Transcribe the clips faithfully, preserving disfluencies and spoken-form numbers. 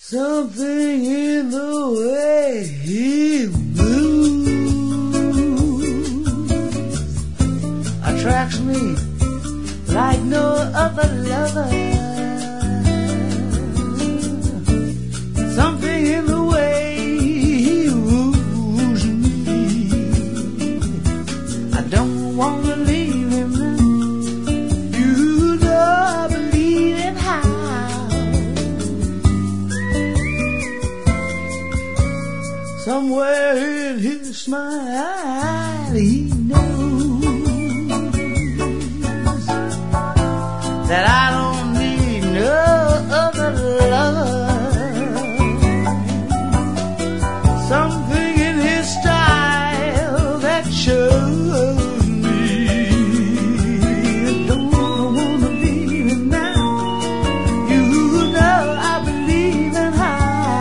Something in the way he moves attracts me like no other lover. Something in the way he woos me. I don't want to leave him now. You know I believe in how. Somewhere in his smile he knows that I don't need no other lover. Something in his style that shows me I don't want to leave him now. You know I believe in how.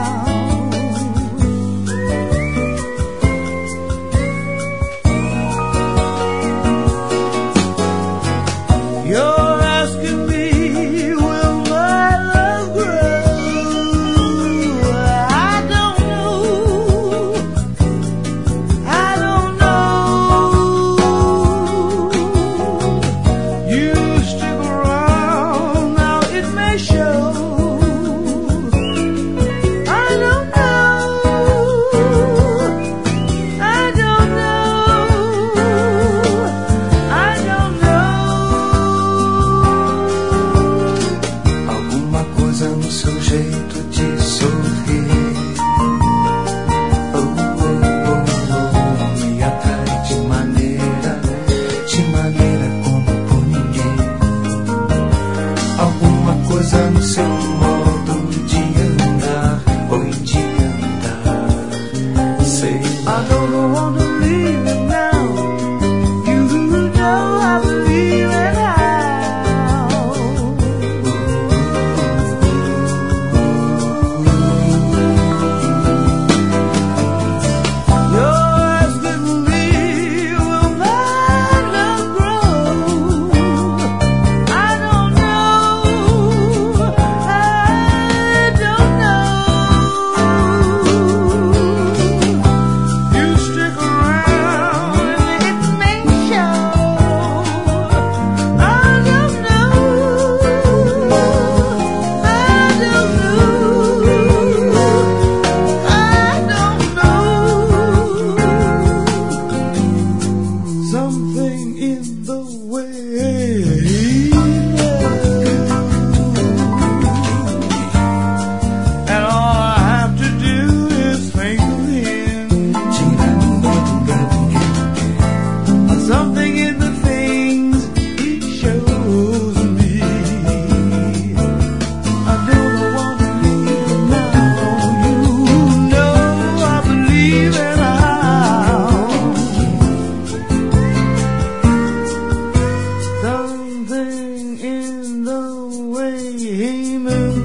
You're asking me, will my love grow? I don't know. I don't know. You stick around, now it may show. I don't know. I don't know. I don't know. Alguma coisa no seu jeito de sorrir, oh, oh, oh, oh, me atrai de maneira, de maneira como por ninguém. Alguma coisa no seu modo de andar, oi, de andar, sei I don't want to leave him now. You know I believe in how. You're asking me, will my love grow? I don't know. I don't know. You stick around and it may show. I don't know. I don't know. I don't know. Something in the way he moves. And all I have to do is think of him. Something in the things he shows me. I don't want to leave him now. You know I believe in how. Something in the way he moves